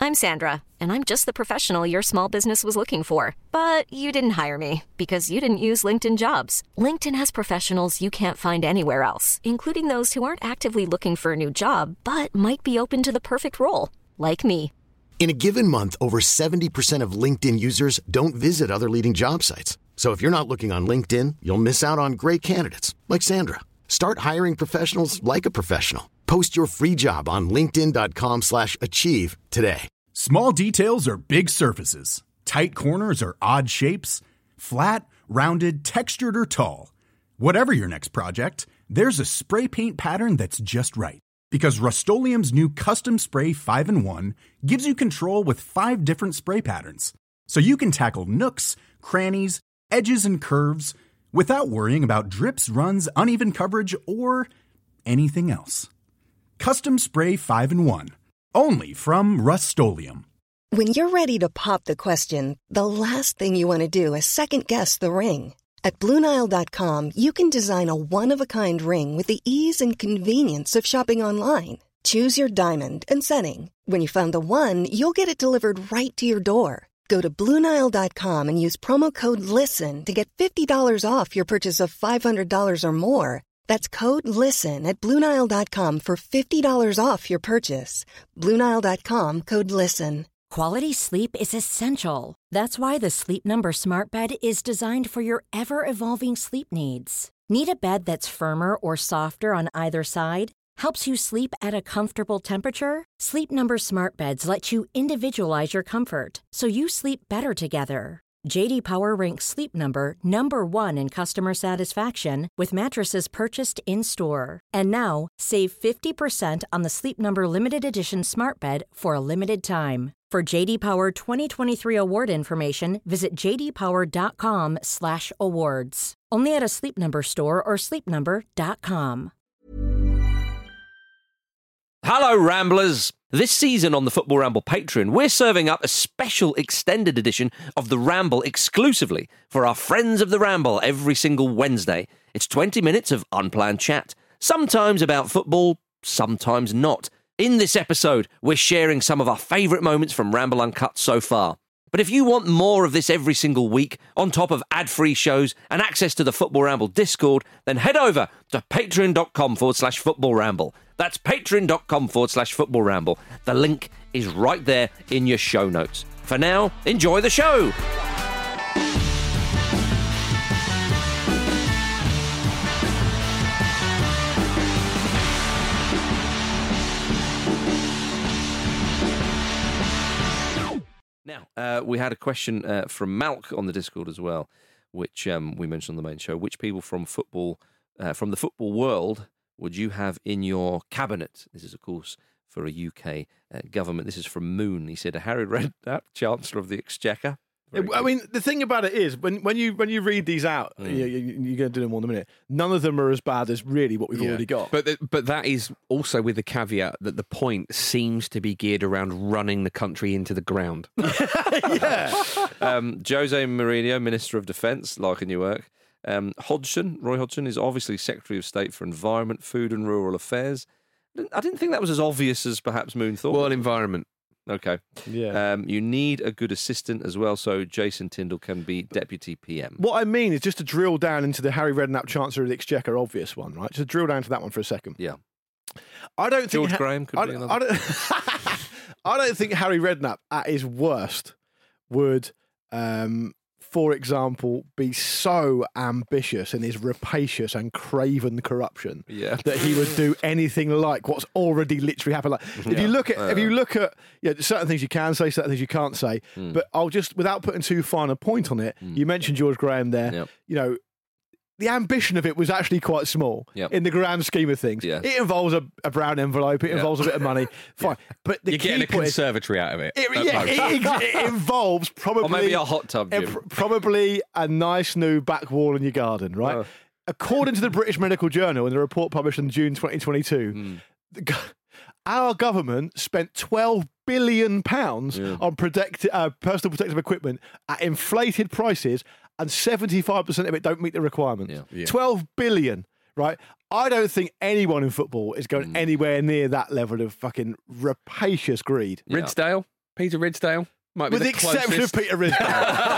I'm Sandra, and I'm just the professional your small business was looking for. But you didn't hire me because you didn't use LinkedIn Jobs. LinkedIn has professionals you can't find anywhere else, including those who aren't actively looking for a new job, but might be open to the perfect role, like me. In a given month, over 70% of LinkedIn users don't visit other leading job sites. So if you're not looking on LinkedIn, you'll miss out on great candidates like Sandra. Start hiring professionals like a professional. Post your free job on linkedin.com/achieve today. Small details are big surfaces. Tight corners are odd shapes. Flat, rounded, textured, or tall. Whatever your next project, there's a spray paint pattern that's just right. Because Rust-Oleum's new Custom Spray 5-in-1 gives you control with 5 different spray patterns. So you can tackle nooks, crannies, edges, and curves without worrying about drips, runs, uneven coverage, or anything else. Custom Spray 5-in-1. Only from Rust-Oleum. When you're ready to pop the question, the last thing you want to do is second-guess the ring. At BlueNile.com, you can design a one-of-a-kind ring with the ease and convenience of shopping online. Choose your diamond and setting. When you find the one, you'll get it delivered right to your door. Go to BlueNile.com and use promo code LISTEN to get $50 off your purchase of $500 or more. That's code LISTEN at BlueNile.com for $50 off your purchase. BlueNile.com, code LISTEN. Quality sleep is essential. That's why the Sleep Number Smart Bed is designed for your ever-evolving sleep needs. Need a bed that's firmer or softer on either side? Helps you sleep at a comfortable temperature? Sleep Number Smart Beds let you individualize your comfort, so you sleep better together. J.D. Power ranks Sleep Number number 1 in customer satisfaction with mattresses purchased in-store. And now, save 50% on the Sleep Number Limited Edition Smart Bed for a limited time. For J.D. Power 2023 award information, visit jdpower.com/awards. Only at a Sleep Number store or sleepnumber.com. Hello, Ramblers. This season on the Football Ramble Patreon, we're serving up a special extended edition of The Ramble exclusively for our friends of The Ramble every single Wednesday. It's 20 minutes of unplanned chat, sometimes about football, sometimes not. In this episode, we're sharing some of our favourite moments from Ramble Uncut so far. But if you want more of this every single week, on top of ad-free shows and access to the Football Ramble Discord, then head over to patreon.com/Football Ramble. That's patreon.com/Football Ramble. The link is right there in your show notes. For now, enjoy the show. Now, we had a question from Malk on the Discord as well, which we mentioned on the main show. Which people from the football world would you have in your cabinet? This is, of course, for a UK government. This is from Moon. He said, Harry Redknapp, Chancellor of the Exchequer. I mean, the thing about it is, when you read these out, you're going to do them all in a minute. None of them are as bad as really what we've already got. But that is also with the caveat that the point seems to be geared around running the country into the ground. Yeah. Jose Mourinho, Minister of Defence, liking your work. Roy Hodgson, is obviously Secretary of State for Environment, Food and Rural Affairs. I didn't think that was as obvious as perhaps Moon thought. Well, environment. Okay. Yeah. You need a good assistant as well, so Jason Tindall can be Deputy PM. What I mean is just to drill down into the Harry Redknapp Chancellor of the Exchequer obvious one, right? Just drill down to that one for a second. Yeah. I don't think George Graham could be another. I don't think Harry Redknapp at his worst would, for example, be so ambitious in his rapacious and craven corruption that he would do anything like what's already literally happened. Like, if you look at certain things you can say, certain things you can't say, but I'll just, without putting too fine a point on it, you mentioned George Graham there. Yep. You know, the ambition of it was actually quite small in the grand scheme of things. Yeah. It involves a brown envelope. It involves a bit of money. Fine. But the You're getting a conservatory out of it. It involves probably... Or maybe a hot tub, Jim. Probably a nice new back wall in your garden, right? According to the British Medical Journal, in the report published in June 2022, our government spent £12 billion on personal protective equipment at inflated prices, and 75% of it don't meet the requirements. Yeah. 12 billion, right? I don't think anyone in football is going anywhere near that level of fucking rapacious greed. Ridsdale? Peter Ridsdale might be With the exception of closest. Peter Ridsdale.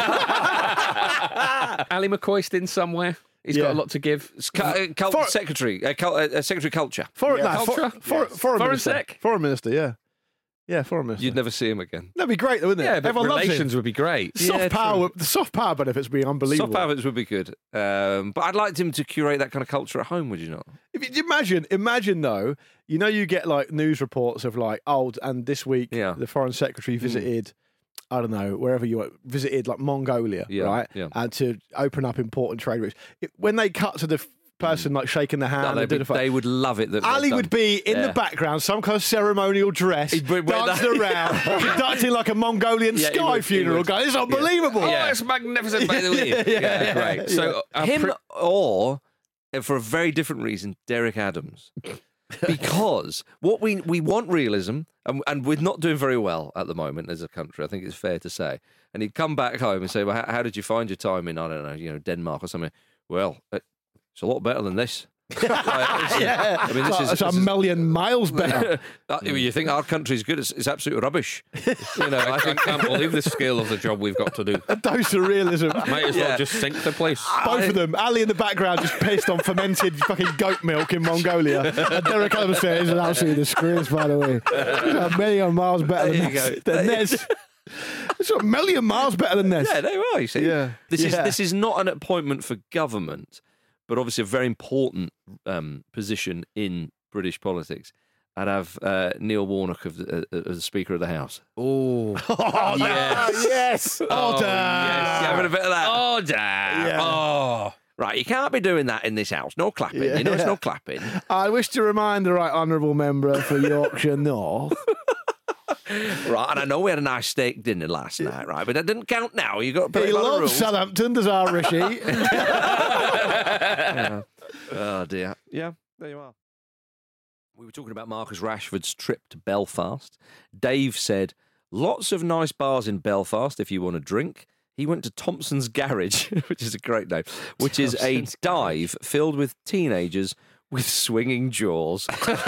Ali McCoy's in somewhere. He's got a lot to give. Secretary Culture. Foreign Foreign minister. sec. Foreign minister, yeah. Yeah, foreign minister. You'd never see him again. That'd be great, though, wouldn't it? Yeah, but Everyone loves relations him. would be great. The soft power benefits would be unbelievable. Soft powers would be good. But I'd like him to curate that kind of culture at home, would you not? If you imagine though, you get like news reports of like, and this week the foreign secretary visited, I don't know, wherever you were, visited like Mongolia, right? Yeah. And to open up important trade routes. When they cut to the person like shaking the hand, they would love it. That Ali would be in the background, some kind of ceremonial dress, dancing around, conducting like a Mongolian sky funeral. Going, it's unbelievable. Oh, it's magnificent, by the way. Great. So him or, for a very different reason, Derek Adams. Because what we want realism, and we're not doing very well at the moment as a country, I think it's fair to say. And he'd come back home and say, well, how did you find your time in, I don't know, Denmark or something? Well, it's a lot better than this. I mean, it's a million miles better. You think our country's good? It's absolute rubbish. I can't believe the scale of the job we've got to do. A dose of realism. Might as well just sink the place. Both of them. Ali in the background just pissed on fermented fucking goat milk in Mongolia. And Derek Adams says, it's an absolute disgrace, by the way. It's a million miles better than this. It's a million miles better than this. Yeah, they are, you see. Yeah. This is not an appointment for government, but obviously a very important position in British politics. I'd have Neil Warnock as the Speaker of the House. Oh, yes. Order. Yes. Having a bit of that. Order. Yeah. Oh. Right, you can't be doing that in this house. No clapping. Yeah. It's no clapping. I wish to remind the right honourable member for Yorkshire North. Right, and I know we had a nice steak dinner last night, right? But that didn't count now. You got to play He by the loves rules. Southampton, does our Rishi? Oh, dear. Yeah, there you are. We were talking about Marcus Rashford's trip to Belfast. Dave said, lots of nice bars in Belfast if you want to drink. He went to Thompson's Garage, which is a great name, which is a dive filled with teenagers with swinging jaws.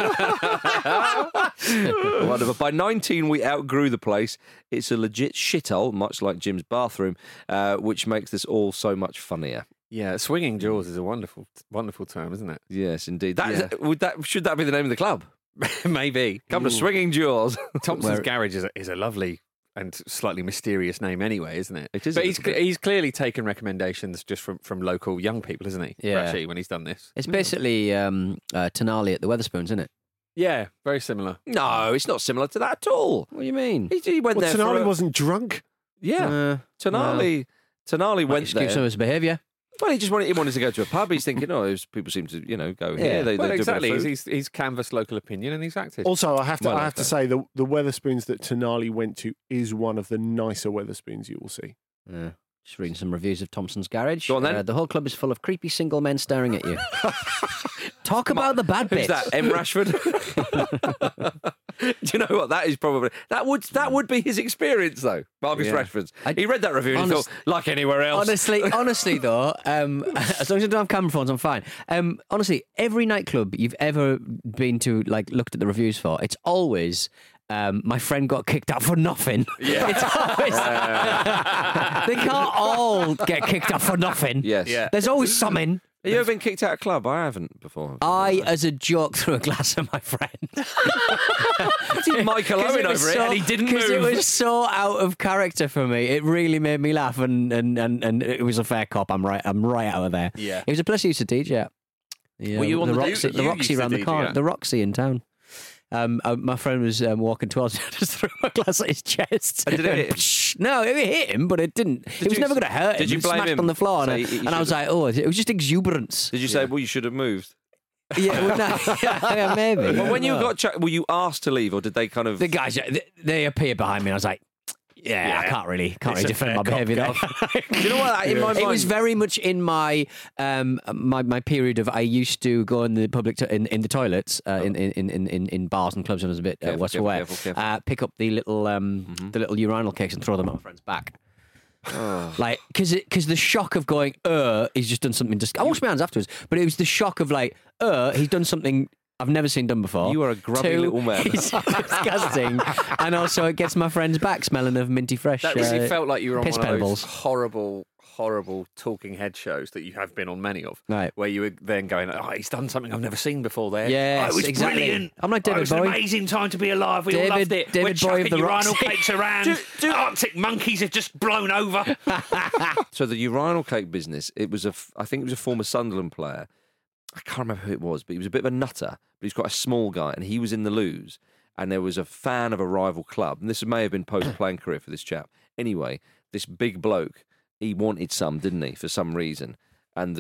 Wonderful. By 19, we outgrew the place. It's a legit shithole, much like Jim's bathroom, which makes this all so much funnier. Yeah, swinging jaws is a wonderful, wonderful term, isn't it? Yes, indeed. Should that be the name of the club? Maybe. Come to Swinging Jaws. Thompson's Garage is a lovely and slightly mysterious name anyway, isn't it? It is. But he's clearly taken recommendations just from local young people, isn't he? Yeah. Actually, when he's done this. It's basically Tenali at the Wetherspoons, isn't it? Yeah, very similar. No, it's not similar to that at all. What do you mean? He went there Tenali for wasn't drunk? Yeah. Tenali went Excuse there. some of his behaviour. Well, he wanted to go to a pub. He's thinking, those people seem to, go here. They do a bit of exactly. food. He's canvassed local opinion and he's acted. Also, I have Well, to say the Wetherspoons that Tenali went to is one of the nicer Wetherspoons you will see. Yeah. Just reading some reviews of Thompson's Garage. Go on then. The whole club is full of creepy single men staring at you. Talk about the bad Who's bits. that? M. Rashford? Do you know what? That is probably that would be his experience though. Marcus Rashford's. He read that review and he thought, like anywhere else. Honestly though, as long as I don't have camera phones, I'm fine. Honestly, every nightclub you've ever been to, like looked at the reviews for, it's always my friend got kicked out for nothing. Yeah. It's always they can't all get kicked out for nothing. Yes. Yeah. There's always something. Have you ever been kicked out of a club? I haven't before. I, as a joke, threw a glass at my friend. Michael Owen over it, and he didn't move. Because it was so out of character for me. It really made me laugh, and it was a fair cop. I'm right out of there. Yeah. It was a place I used to teach at. Yeah, Were you on the Roxy? you The Roxy used to around the DJ corner. at? The Roxy in town. My friend was walking towards me. I just threw my glass at his chest. And did it hit him? Psh, no, it hit him, but it didn't. It was you- never going to hurt him. did you It blame smashed him? on the floor, Say and he I was like, oh, it was just exuberance. Did you say, well, you should have moved? Yeah, well, no, yeah, maybe. Well, when you No. got were you asked to leave, or did they kind of? The guys, they appeared behind me, and I was like, I can't really defend my behaviour there. Do you know what? In my mind, It was very much in my my period of I used to go in the public in the toilets in bars and clubs when I was a bit what's aware. Careful. Pick up the little urinal cakes and throw them at my friend's back. Like because the shock of going he's just done something. I washed my hands afterwards, but it was the shock of like he's done something I've never seen done before. You are a grubby 2, little man. It's disgusting. And also, it gets my friends back smelling of minty fresh. That really felt like you were on piss one of those pebbles. horrible talking head shows that you have been on many of, Right. where you were then going, "Oh, he's done something I've never seen before." There, Yes, it was exactly. brilliant. I'm like David it was Bowie. an amazing time to be alive. We all David- loved it. David We're Bowie of chucking the urinal Roxy. cakes around. Arctic monkeys have just blown over. So the urinal cake business, it was I think it was a former Sunderland player. I can't remember who it was, but he was a bit of a nutter. But he's quite a small guy, and he was in the loos. And there was a fan of a rival club, and this may have been post-playing career for this chap. Anyway, this big bloke, he wanted some, didn't he, for some reason? And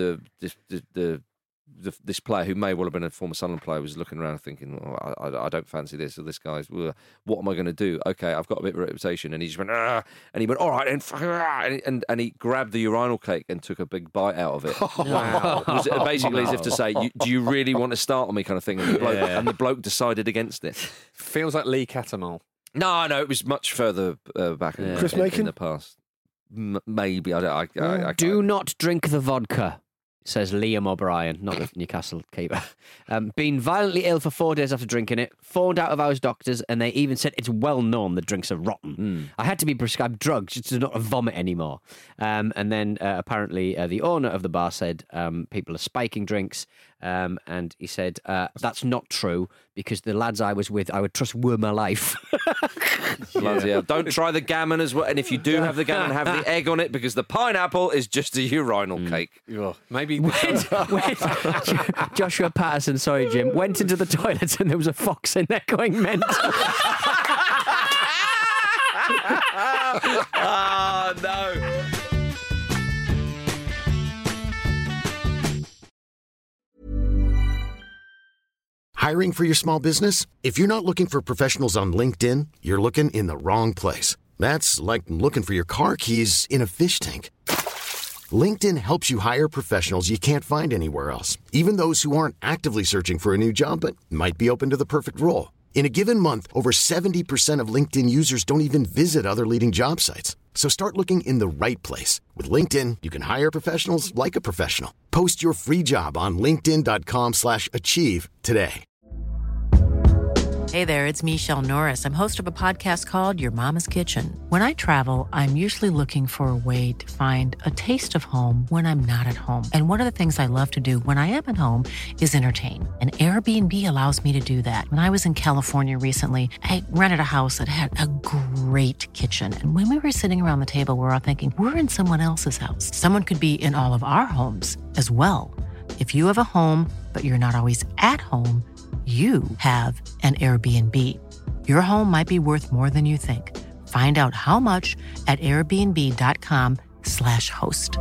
this player, who may well have been a former Sunderland player, was looking around thinking, oh, I don't fancy this, or this guy's, what am I going to do? Okay, I've got a bit of a reputation. And he just went, ah, and he went, all right, and he grabbed the urinal cake and took a big bite out of it. Wow. It was basically as if to say, do you really want to start on me, kind of thing? And the bloke decided against it. Feels like Lee Cattermole. No, it was much further back in the past. Maybe. I Do not drink the vodka, says Liam O'Brien, not the Newcastle keeper. Been violently ill for 4 days after drinking it, phoned out of hours doctors, and they even said it's well known the drinks are rotten. I had to be prescribed drugs just to not vomit anymore. And then apparently the owner of the bar said people are spiking drinks, and he said that's not true because the lads I was with, I would trust were my life. Yeah. Don't try the gammon as well. And if you do have the gammon, have the egg on it, because the pineapple is just a urinal cake. Maybe when Joshua Patterson, sorry Jim, went into the toilets and there was a fox in there going mental. Oh, no. Hiring for your small business? If you're not looking for professionals on LinkedIn, you're looking in the wrong place. That's like looking for your car keys in a fish tank. LinkedIn helps you hire professionals you can't find anywhere else, even those who aren't actively searching for a new job but might be open to the perfect role. In a given month, over 70% of LinkedIn users don't even visit other leading job sites. So start looking in the right place. With LinkedIn, you can hire professionals like a professional. Post your free job on linkedin.com/achieve today. Hey there, it's Michelle Norris. I'm host of a podcast called Your Mama's Kitchen. When I travel, I'm usually looking for a way to find a taste of home when I'm not at home. And one of the things I love to do when I am at home is entertain. And Airbnb allows me to do that. When I was in California recently, I rented a house that had a great kitchen. And when we were sitting around the table, we were all thinking, we're in someone else's house. Someone could be in all of our homes as well. If you have a home, but you're not always at home, you have an Airbnb. Your home might be worth more than you think. Find out how much at airbnb.com/host.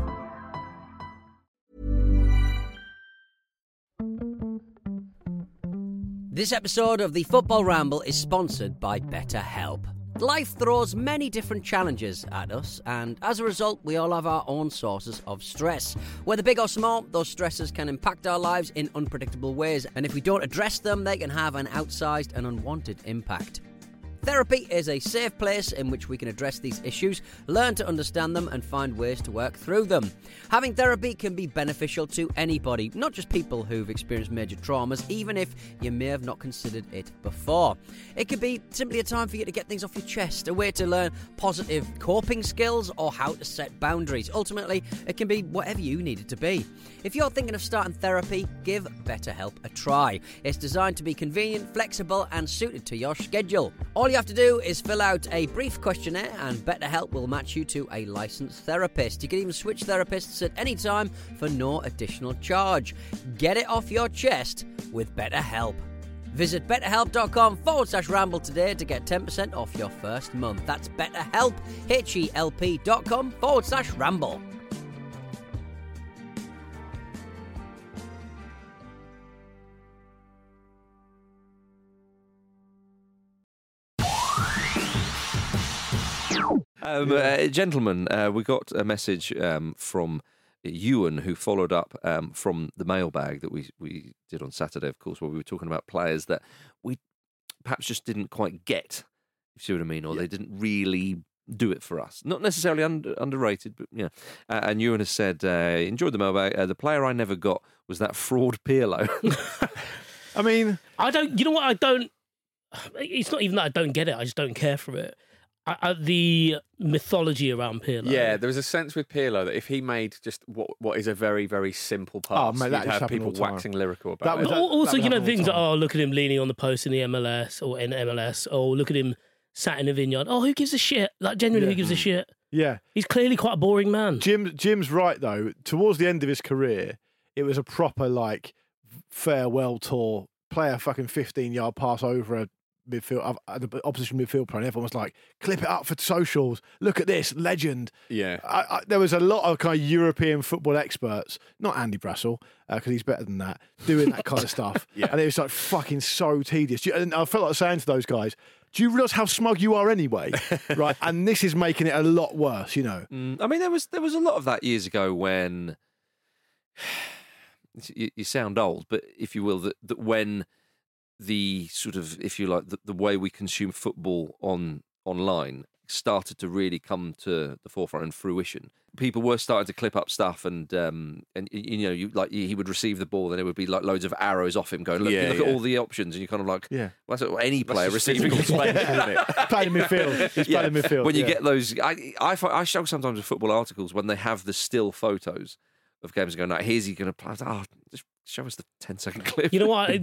This episode of the Football Ramble is sponsored by BetterHelp. Life throws many different challenges at us, and as a result, we all have our own sources of stress. Whether big or small, those stresses can impact our lives in unpredictable ways, and if we don't address them, they can have an outsized and unwanted impact. Therapy is a safe place in which we can address these issues, learn to understand them, and find ways to work through them. Having therapy can be beneficial to anybody, not just people who've experienced major traumas, even if you may have not considered it before. It could be simply a time for you to get things off your chest, a way to learn positive coping skills or how to set boundaries. Ultimately, it can be whatever you need it to be. If you're thinking of starting therapy, give BetterHelp a try. It's designed to be convenient, flexible, and suited to your schedule. All you have to do is fill out a brief questionnaire and BetterHelp will match you to a licensed therapist. You can even switch therapists at any time for no additional charge. Get it off your chest with BetterHelp. Visit betterhelp.com/ramble today to get 10% off your first month. That's BetterHelp, HELP.com/ramble. Gentlemen, we got a message from Ewan, who followed up from the mailbag that we did on Saturday, of course, where we were talking about players that we perhaps just didn't quite get, if you see what I mean, or they didn't really do it for us. Not necessarily underrated, but yeah. And Ewan has said, enjoyed the mailbag. The player I never got was that fraud Pirlo. I mean, I don't. You know what? I don't. It's not even that I don't get it. I just don't care for it. The mythology around Pirlo. Yeah, there was a sense with Pirlo that if he made just what is a very, very simple pass, mate, that you'd have happened people all the time. waxing lyrical about But it. also, that you know, happened all things the like, oh, look at him leaning on the post in the MLS or in MLS. Oh, look at him sat in a vineyard. Oh, who gives a shit? Like, genuinely, who gives a shit? yeah. He's clearly quite a boring man. Jim's right though. Towards the end of his career, it was a proper like farewell tour. Play a fucking 15-yard pass over a midfield, the opposition midfield player. And everyone was like, "Clip it up for socials. Look at this legend." Yeah, There was a lot of kind of European football experts, not Andy Brassel, because he's better than that, doing that kind of stuff. Yeah. And it was like fucking so tedious. And I felt like saying to those guys, "Do you realise how smug you are anyway?" Right, and this is making it a lot worse. You know. I mean, there was a lot of that years ago when you sound old, but if you will, that when the sort of, if you like, the way we consume football online started to really come to the forefront and fruition. People were starting to clip up stuff, and you know, he would receive the ball, and it would be like loads of arrows off him going, look at all the options, and you're kind of like, well, that's what any player receiving the ball. Playing in midfield. He's playing in midfield. When you get those, I show sometimes with football articles when they have the still photos of games going, like, here's he going to play. Oh, just show us the 10-second clip. You know what? I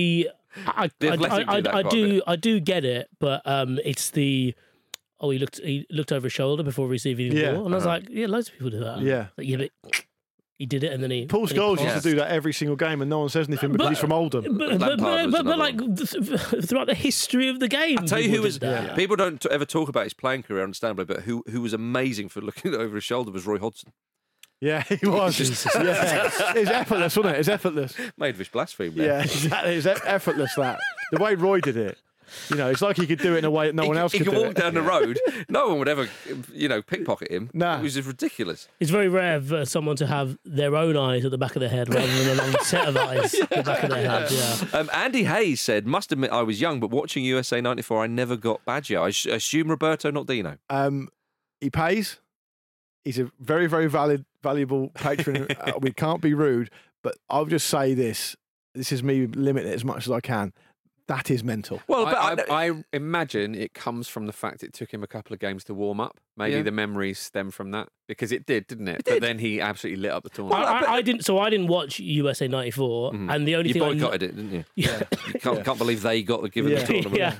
do get it, but it's the he looked over his shoulder before receiving the ball, and I was like, yeah, loads of people do that. Yeah, but he did it, and then he. Paul Scholes used to do that every single game, and no one says anything because he's from Oldham. But like throughout the history of the game, I'll tell you who was. That. People don't ever talk about his playing career, understandably, but who was amazing for looking over his shoulder was Roy Hodgson. Yeah, he was. Yeah. It's effortless, wasn't it? It's effortless. Made Vish blaspheme. Yeah, exactly. It's effortless, that. The way Roy did it. You know, it's like he could do it in a way that no one else could do it. He could walk down the road. No one would ever, pickpocket him. Nah. It was just ridiculous. It's very rare for someone to have their own eyes at the back of their head rather than a long set of eyes at the back of their head. Yeah. Andy Hayes said, must admit I was young, but watching USA 94, I never got Baggio. I assume Roberto, not Dino. He pays. He's a very, very valuable patron. We can't be rude, but I'll just say this. This is me limiting it as much as I can. That is mental. Well, but I imagine it comes from the fact it took him a couple of games to warm up. Maybe the memories stem from that, because it did, didn't it? But then he absolutely lit up the tournament. I didn't watch USA 94, and the only you thing boycotted it, didn't you? Yeah. You can't believe they got the tournament. Yeah.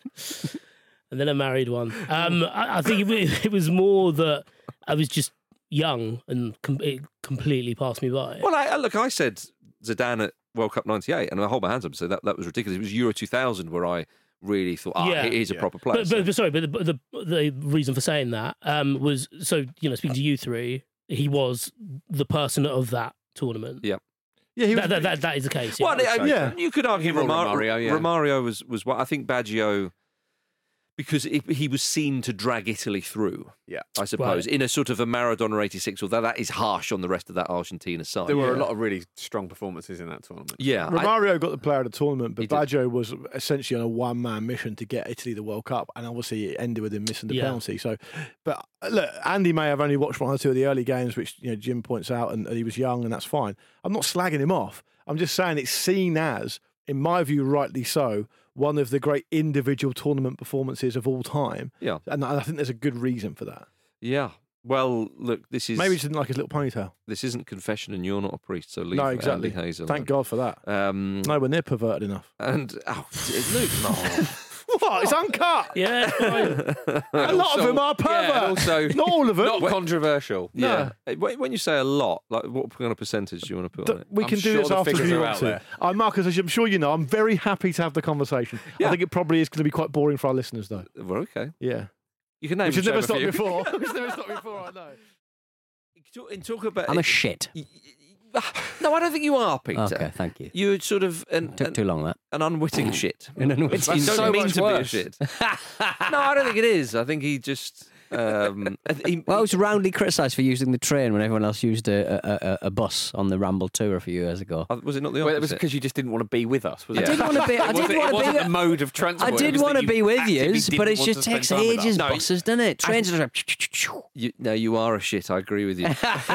And then I married one. I think it was more that I was just young and it completely passed me by. Well, I said Zidane at World Cup 98, and I hold my hands up and say that was ridiculous. It was Euro 2000 where I really thought, he's a proper player. But the reason for saying that was, so, speaking to you three, he was the person of that tournament. Yeah. Yeah, he was, that is the case. Yeah. Well, you could argue Romario. Romario was what I think Baggio, because he was seen to drag Italy through. Yeah, I suppose in a sort of a Maradona 86. Although that is harsh on the rest of that Argentina side. There were a lot of really strong performances in that tournament. Yeah, Romario got the player of the tournament, but Baggio was essentially on a one-man mission to get Italy the World Cup, and obviously it ended with him missing the penalty. So, but look, Andy may have only watched one or two of the early games, which Jim points out, and he was young, and that's fine. I'm not slagging him off. I'm just saying it's seen as, in my view, rightly so, one of the great individual tournament performances of all time. Yeah. And I think there's a good reason for that. Yeah. Well, look, this is... Maybe he didn't like his little ponytail. This isn't confession and you're not a priest, so leave exactly. Andy Hayes alone. Thank God for that. No, we're near perverted enough. And, Luke, no. What? It's uncut. Yeah, it's fine. A lot of them are pervert. Yeah, also, not all of them. Not controversial. Yeah. No. When you say a lot, like what kind of percentage do you want to put on it? We can do this after you want to. Marcus, as I'm sure you know, I'm very happy to have the conversation. Yeah. I think it probably is going to be quite boring for our listeners, though. Well, okay. Yeah. You can name Which has never stopped before. Which has never stopped before, I know. Talk about... I'm a shit. No, I don't think you are, Peter. Okay, thank you. You're sort of... took too long, that. An unwitting shit. An unwitting You don't so mean much to worse. be a shit. No, I don't think it is. I think he just... Well, I was roundly criticised for using the train when everyone else used a bus on the Ramble tour a few years ago. Was it not the opposite? Well, it was because you just didn't want to be with us. Was I it? did want to be. It wasn't the mode of transport. I did want to be with you, but it just spend takes time with us. ages. No, Buses, doesn't it? Trains are like. No, you are a shit. I agree with you.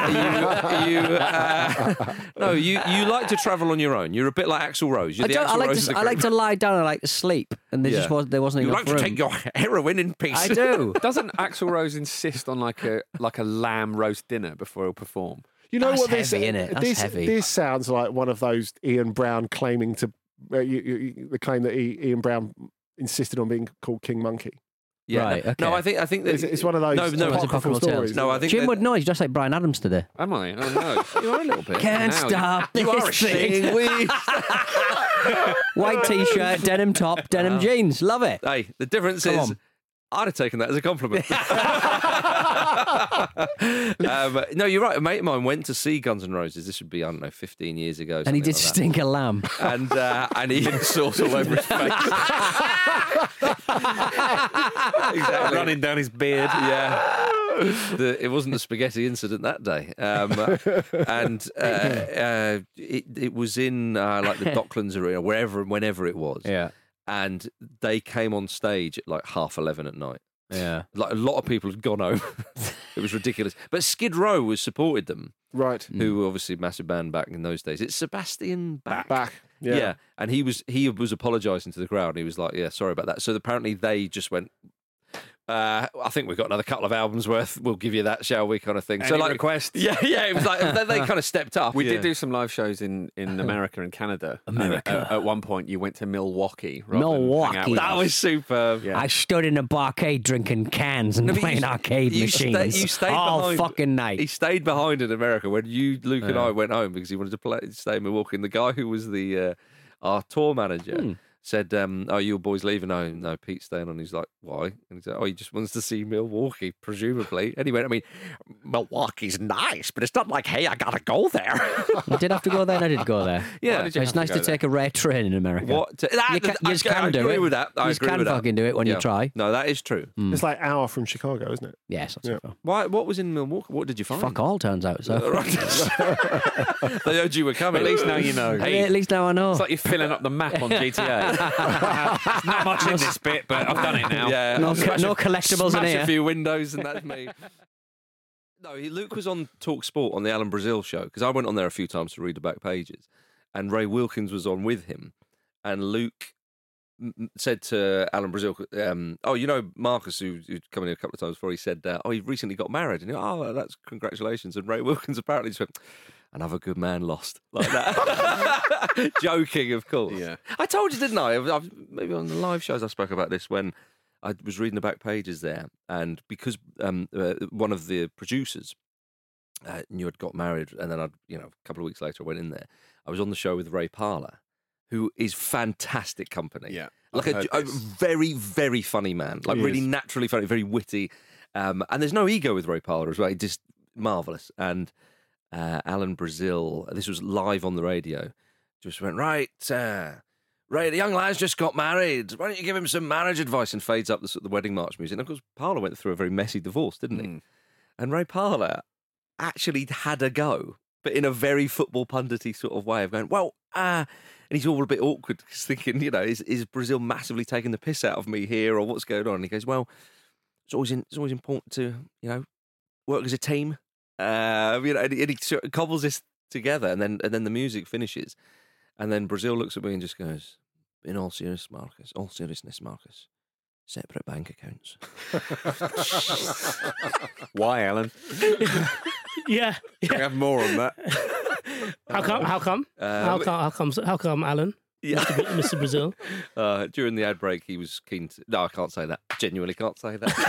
You like to travel on your own. You're a bit like Axl Rose. You're the Axl Rose of the I like group. to lie down. I like to sleep, and there wasn't You enough like to room. take your heroin in peace. I do. Doesn't Axl Rose insist on like a lamb roast dinner before he'll perform? You know That's what this heavy, innit? That's heavy. This sounds like one of those Ian Brown claiming to the claim that Ian Brown insisted on being called King Monkey. Yeah, Right, no, okay. no, I think that It's one of those apocryphal stories. No, I think Jim that- would know. He's just like Brian Adams today. Am I? Oh no, you are a little bit. Can't Now, stop You are a this thing. shing. White t-shirt, denim top, denim jeans. Love it. Hey, the difference Come is, on. I'd have taken that as a compliment. No, you're right. A mate of mine went to see Guns N' Roses. This would be, I don't know, 15 years ago. And he something did like that. stink a lamb. And he sauce all over his face. Exactly. running down his beard. Yeah. It wasn't a spaghetti incident that day. It was in like the Docklands Arena, whenever it was. Yeah. And they came on stage at like 11:30 at night. Yeah. Like a lot of people had gone home. It was ridiculous. But Skid Row was supported them, Right. who were obviously a massive band back in those days. It's Sebastian Bach. Back. Yeah. And he was apologising to the crowd. And he was like, "Yeah, sorry about that." So apparently they just went, I think we've got another couple of albums worth. We'll give you that, shall we? Kind of thing. Any requests? Yeah. It was like they kind of stepped up. We Yeah. did do some live shows in America and Canada. America. At one point, you went to Milwaukee. rather than hang out Milwaukee. with That us. was superb. Yeah. I stood in a barcade drinking cans and No, but playing arcade you machines stayed all behind. fucking night. He stayed behind in America when Luke and I went home because he wanted to stay in Milwaukee. And the guy who was our tour manager said, "Oh, you boys leaving?" No, Pete's staying on. He's like, "Why?" And he said, "Oh, he just wants to see Milwaukee, presumably." And he went, "I mean, Milwaukee's nice, but it's not like, hey, I gotta go there." I did have to go there, and I did go there. Yeah. It's nice to take a rare train in America. What? You can do agree it. with that. I You agree can with that. fucking do it when you Yeah. try. No, that is true. It's like Hour from Chicago, isn't it? Yes, that's Yeah. Why? What was in Milwaukee? What did you find? Fuck all, turns out. So They heard you were coming. At least now you know. Hey, at least now I know. It's like you're filling up the map on GTA. Not much in this bit, but I've done it now. Yeah. No Smash collectibles in smash here. a few windows, and that's me. No, Luke was on Talk Sport on the Alan Brazil show because I went on there a few times to read the back pages, and Ray Wilkins was on with him, and Luke said to Alan Brazil, "Oh, you know Marcus, who'd come in a couple of times before." He said, "Oh, he recently got married," and he, "Oh, that's congratulations." And Ray Wilkins apparently just went, "Another good man lost," like that, joking, of course. Yeah. I told you, didn't I? Maybe on the live shows I spoke about this when I was reading the back pages there, and because one of the producers knew I'd got married, and then a couple of weeks later I went in there. I was on the show with Ray Parler, who is fantastic company. Yeah, like I've a heard this. very, very funny man, like He really is. naturally funny, very witty, and there's no ego with Ray Parler as well. He's just marvelous. And Alan Brazil, this was live on the radio, just went, "Right, Ray, the young lad's just got married. Why don't you give him some marriage advice?" And fades up the wedding march music. And of course, Parler went through a very messy divorce, didn't he? And Ray Parler actually had a go, but in a very football pundity sort of way of going, "Well, and he's all a bit awkward, because thinking, is Brazil massively taking the piss out of me here, or what's going on?" And he goes, "Well, it's always important to work as a team." And he sort of cobbles this together, and then the music finishes, and then Brazil looks at me and just goes, "In all seriousness, Marcus, separate bank accounts." Why, Alan? Yeah. We have more on that. How come? How come, Alan? Yeah. Mr. Brazil. During the ad break, he was keen to... No, I can't say that. Genuinely can't say that.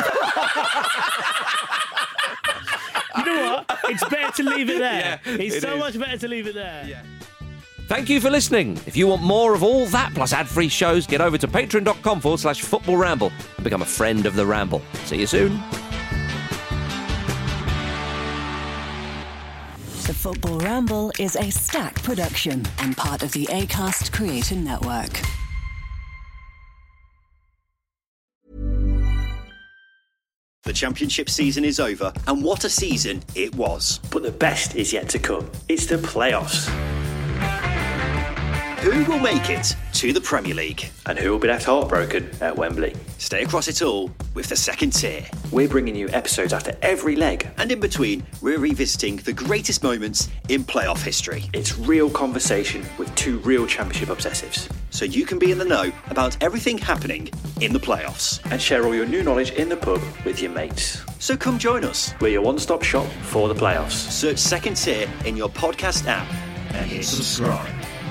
You know what? It's better to leave it there. Yeah, It's it so is. much better to leave it there. Yeah. Thank you for listening. If you want more of all that plus ad-free shows, get over to patreon.com/Football Ramble and become a friend of the Ramble. See you soon. The Football Ramble is a Stack production and part of the Acast Creator Network. The Championship season is over, and what a season it was. But the best is yet to come. It's the playoffs. Who will make it to the Premier League? And who will be left heartbroken at Wembley? Stay across it all with the Second Tier. We're bringing you episodes after every leg. And in between, we're revisiting the greatest moments in playoff history. It's real conversation with two real Championship obsessives. So you can be in the know about everything happening in the playoffs. And share all your new knowledge in the pub with your mates. So come join us. We're your one-stop shop for the playoffs. Search Second Tier in your podcast app and hit subscribe.